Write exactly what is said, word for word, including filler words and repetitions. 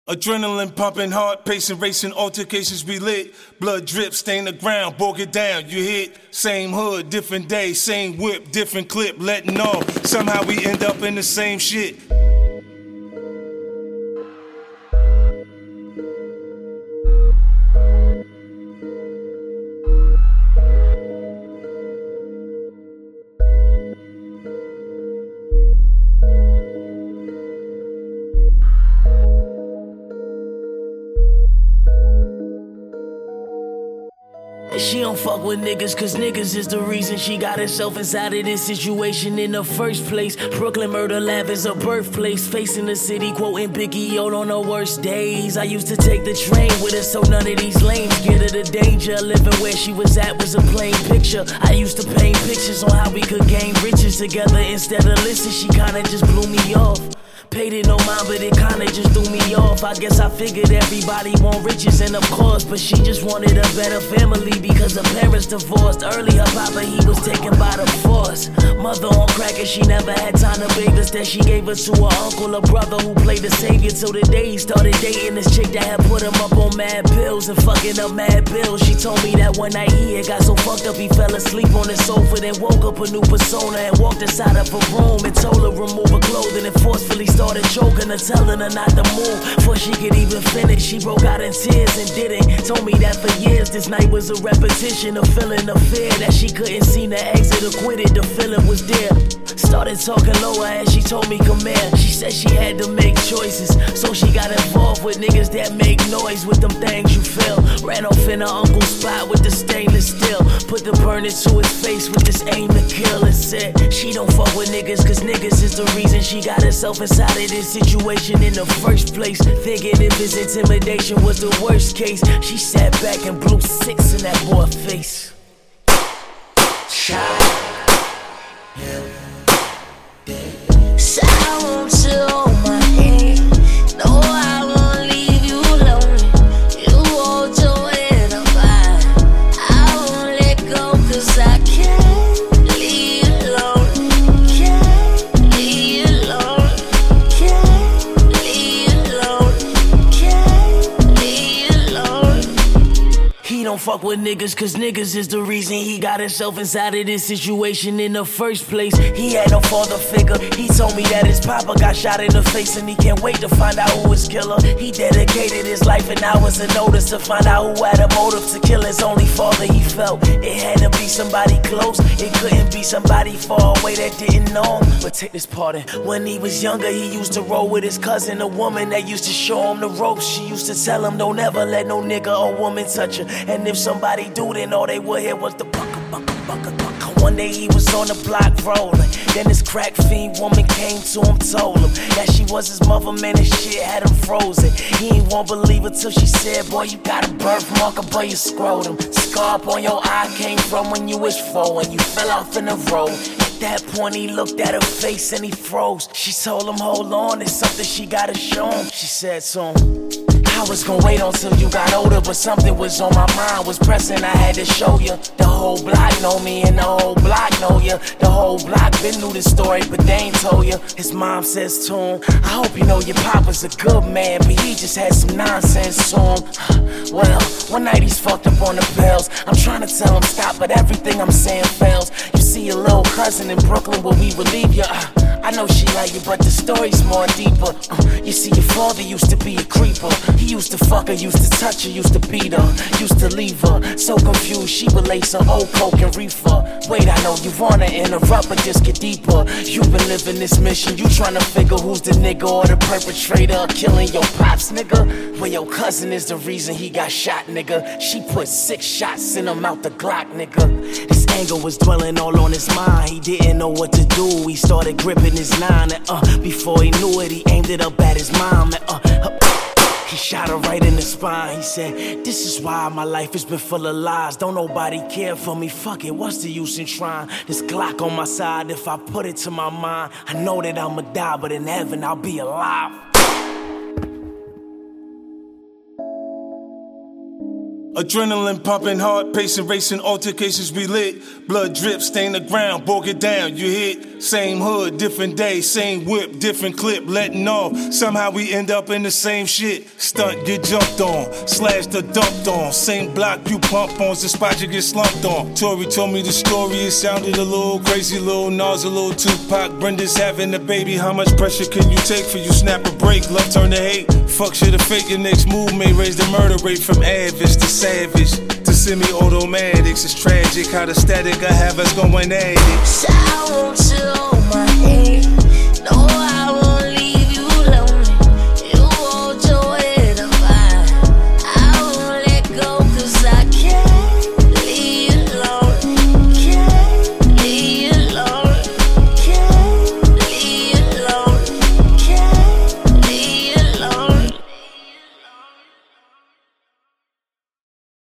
Adrenaline pumping, heart pacing, racing, altercations we lit. Blood drip, stain the ground, broke it down. You hit, same hood, different day, same whip, different clip, letting off. Somehow we end up in the same shit. She don't fuck with niggas, cause niggas is the reason she got herself inside of this situation in the first place. Brooklyn Murder Lab is her birthplace. Facing the city, quoting Biggie out on her worst days. I used to take the train with her so none of these lames get her the danger. Living where she was at was a plain picture. I used to paint pictures on how we could gain riches together. Instead of listen, she kinda just blew me off. Paid it no mind, but it kinda just threw me off. I guess I figured everybody want riches, and of course, but she just wanted a better family because her parents divorced early. Her papa, he was taken by the force. Mother on crack and she never had time to bathe us. Then she gave her to her uncle, a brother who played the savior. Till the day he started dating this chick that had put him up on mad pills and fucking up mad bills. She told me that one night he had got so fucked up he fell asleep on the sofa, then woke up a new persona and walked inside of her room and told her remove her clothing and forcefully started choking her, telling her not to move before she could even finish. She broke out in tears and didn't. Told me that for years this night was a repetition of feeling the fear that she couldn't seem to exit or quit it. The feeling was there. Started talking lower as she told me come here. She said she had to make choices, so she got involved with niggas that make noise with them things you feel. Ran off in her uncle's spot with the stainless steel, put the burner to his face with this aim to kill, and said she don't fuck with niggas cause niggas is the reason she got herself inside of this situation in the first place. Thinking if his intimidation was the worst case, she sat back and blew six in that boy's face. Shot. So I want you on my hand. No, I won't leave you alone. You hold your hand up high. I won't let go cause I can't leave you alone. Can't leave you alone. Can't leave you alone. Can't leave you alone. He don't fuck with niggas cause niggas is the reason he got himself inside of this situation in the first place. He had no father figure. He told me that his papa got shot in the face and he can't wait to find out who his killer. He dedicated his life and hours and notice to find out who had a motive to kill his only father. He felt it had to be somebody close. It couldn't be somebody far away that didn't know him. But take this part in. When he was younger, he used to roll with his cousin, a woman that used to show him the ropes. She used to tell him don't ever let no nigga or woman touch her. And if somebody do, then all they would hear was the bucka, bucka, bucka, bucka. One day he was on the block rolling. Then this crack fiend woman came to him, told him that she was his mother, man, and shit had him frozen. He ain't won't believe it till she said, boy, you got a birthmark above your scrotum. Scar up on your eye came from when you was four and you fell off in the road. At that point he looked at her face and he froze. She told him, hold on, it's something she gotta show him. She said to him, I was gonna wait until you got older, but something was on my mind, was pressing, I had to show you. The whole block know me and the whole block know you. The whole block been knew the story, but they ain't told you. His mom says to him, I hope you know your papa's a good man, but he just had some nonsense to him. Well, one night he's fucked up on the pills. I'm trying to tell him stop, but everything I'm saying fails. You see your little cousin in Brooklyn where we relieve you. uh, I know she like you, but the story's more deeper. uh, You see your father used to be a creeper. He used to fuck her, used to touch her, used to beat her, used to leave her so confused she relates her old coke and reefer. Wait, I know you wanna interrupt, but just get deeper. You've been living this mission, you tryna figure who's the nigga or the perpetrator of killing your pops, nigga. Well, your cousin is the reason he got shot, nigga. She put six shots in him out the Glock, nigga. This anger was dwelling all on his mind. He didn't know what to do. He started gripping his nine, and uh, before he knew it, he aimed it up at his mom, and uh, uh he shot her right in the spine. He said, this is why my life has been full of lies. Don't nobody care for me. Fuck it, what's the use in trying? This Glock on my side, if I put it to my mind, I know that I'ma die, but in heaven I'll be alive. Adrenaline pumping, heart pacing, racing, altercations we lit. Blood drip, stain the ground, broke it down, you hit. Same hood, different day, same whip, different clip, letting off. Somehow we end up in the same shit. Stunt, get jumped on, slashed or dumped on. Same block you pump on, the spot you get slumped on. Tori told me the story, it sounded a little crazy. Lil Nas, a little Tupac, Brenda's having a baby. How much pressure can you take for you snap a break? Love turn to hate, fuck shit or fake. Your next move may raise the murder rate from average to savage to semi-automatics. It's tragic how the static I have us going at it. So